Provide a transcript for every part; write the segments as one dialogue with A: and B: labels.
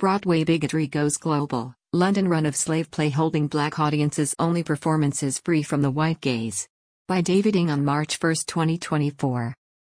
A: Broadway bigotry goes global. London run of slave play holding black audiences, only performances free from the white gaze. By David Ng on March 1, 2024.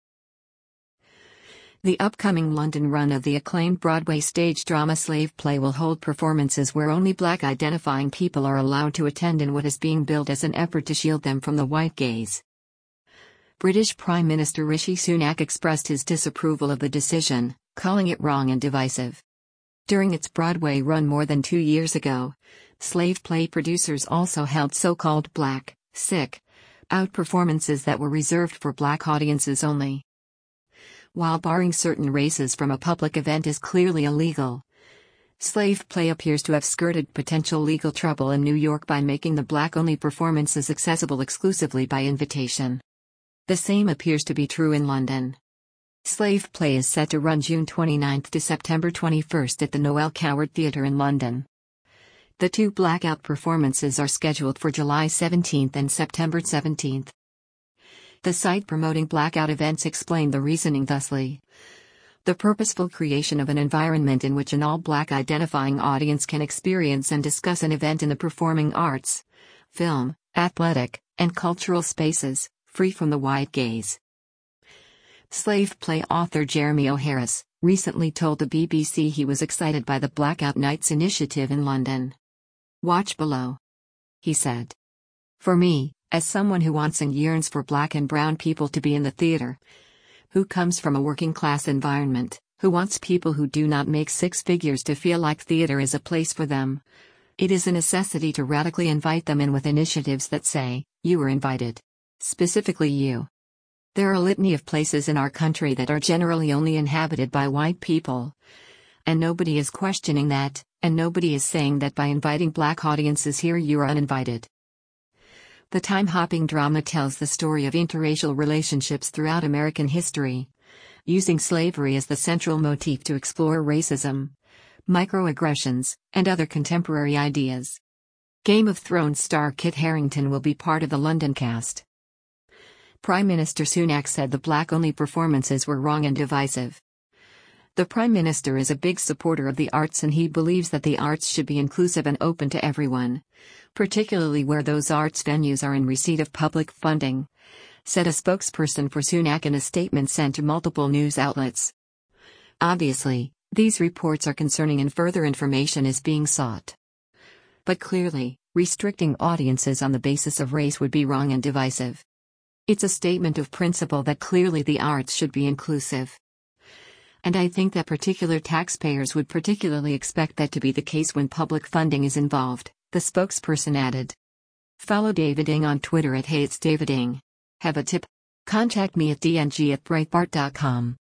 A: The upcoming London run of the acclaimed Broadway stage drama Slave Play will hold performances where only black identifying people are allowed to attend in what is being billed as an effort to shield them from the white gaze. British Prime Minister Rishi Sunak expressed his disapproval of the decision, calling it wrong and divisive. During its Broadway run more than 2 years ago, Slave Play producers also held so-called black, sick, out performances that were reserved for black audiences only. While barring certain races from a public event is clearly illegal, Slave Play appears to have skirted potential legal trouble in New York by making the black-only performances accessible exclusively by invitation. The same appears to be true in London. Slave Play is set to run June 29 to September 21 at the Noel Coward Theatre in London. The two blackout performances are scheduled for July 17 and September 17. The site promoting blackout events explained the reasoning thusly. The purposeful creation of an environment in which an all-black identifying audience can experience and discuss an event in the performing arts, film, athletic, and cultural spaces, free from the white gaze. Slave Play author Jeremy O. Harris recently told the BBC he was excited by the Blackout Nights initiative in London. Watch below. He said. For me, as someone who wants and yearns for black and brown people to be in the theater, who comes from a working-class environment, who wants people who do not make six figures to feel like theater is a place for them, it is a necessity to radically invite them in with initiatives that say, you are invited. Specifically you. There are a litany of places in our country that are generally only inhabited by white people. And nobody is questioning that, and nobody is saying that by inviting black audiences here you are uninvited. The time-hopping drama tells the story of interracial relationships throughout American history, using slavery as the central motif to explore racism, microaggressions, and other contemporary ideas. Game of Thrones star Kit Harington will be part of the London cast. Prime Minister Sunak said the black-only performances were wrong and divisive. The Prime Minister is a big supporter of the arts and he believes that the arts should be inclusive and open to everyone, particularly where those arts venues are in receipt of public funding, said a spokesperson for Sunak in a statement sent to multiple news outlets. Obviously, these reports are concerning and further information is being sought. But clearly, restricting audiences on the basis of race would be wrong and divisive. It's a statement of principle that clearly the arts should be inclusive. And I think that particular taxpayers would particularly expect that to be the case when public funding is involved, the spokesperson added. Follow David Ng on Twitter at @HeyIt'sDavidNg. Have a tip? Contact me at dng@breitbart.com.